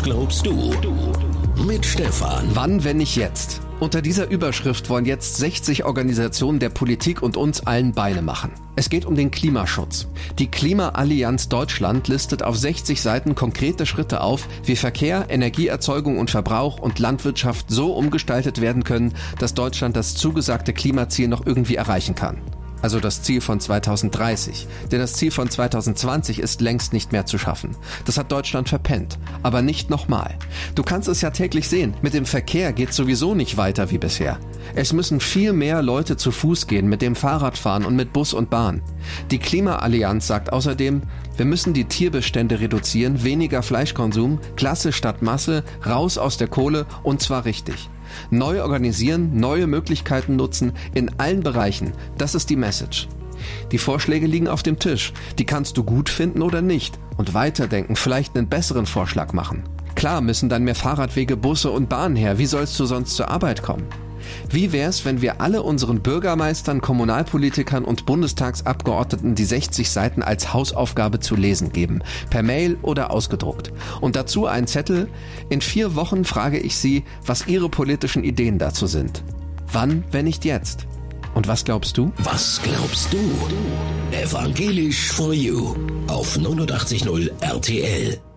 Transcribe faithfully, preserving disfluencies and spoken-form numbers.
glaubst du? Mit Stefan. Wann, wenn nicht jetzt? Unter dieser Überschrift wollen jetzt sechzig Organisationen der Politik und uns allen Beine machen. Es geht um den Klimaschutz. Die Klimaallianz Deutschland listet auf sechzig Seiten konkrete Schritte auf, wie Verkehr, Energieerzeugung und Verbrauch und Landwirtschaft so umgestaltet werden können, dass Deutschland das zugesagte Klimaziel noch irgendwie erreichen kann. Also das Ziel von zweitausenddreißig. Denn das Ziel von zweitausendzwanzig ist längst nicht mehr zu schaffen. Das hat Deutschland verpennt. Aber nicht nochmal. Du kannst es ja täglich sehen. Mit dem Verkehr geht sowieso nicht weiter wie bisher. Es müssen viel mehr Leute zu Fuß gehen, mit dem Fahrrad fahren und mit Bus und Bahn. Die Klimaallianz sagt außerdem, wir müssen die Tierbestände reduzieren, weniger Fleischkonsum, Klasse statt Masse, raus aus der Kohle und zwar richtig. Neu organisieren, neue Möglichkeiten nutzen, in allen Bereichen. Das ist die Message. Die Vorschläge liegen auf dem Tisch. Die kannst du gut finden oder nicht. Und weiterdenken, vielleicht einen besseren Vorschlag machen. Klar müssen dann mehr Fahrradwege, Busse und Bahnen her. Wie sollst du sonst zur Arbeit kommen? Wie wär's, wenn wir alle unseren Bürgermeistern, Kommunalpolitikern und Bundestagsabgeordneten die sechzig Seiten als Hausaufgabe zu lesen geben, per Mail oder ausgedruckt. Und dazu ein Zettel: In vier Wochen frage ich Sie, was Ihre politischen Ideen dazu sind. Wann, wenn nicht jetzt? Und was glaubst du? Was glaubst du? Evangelisch for You auf neunundachtzig Komma null R T L.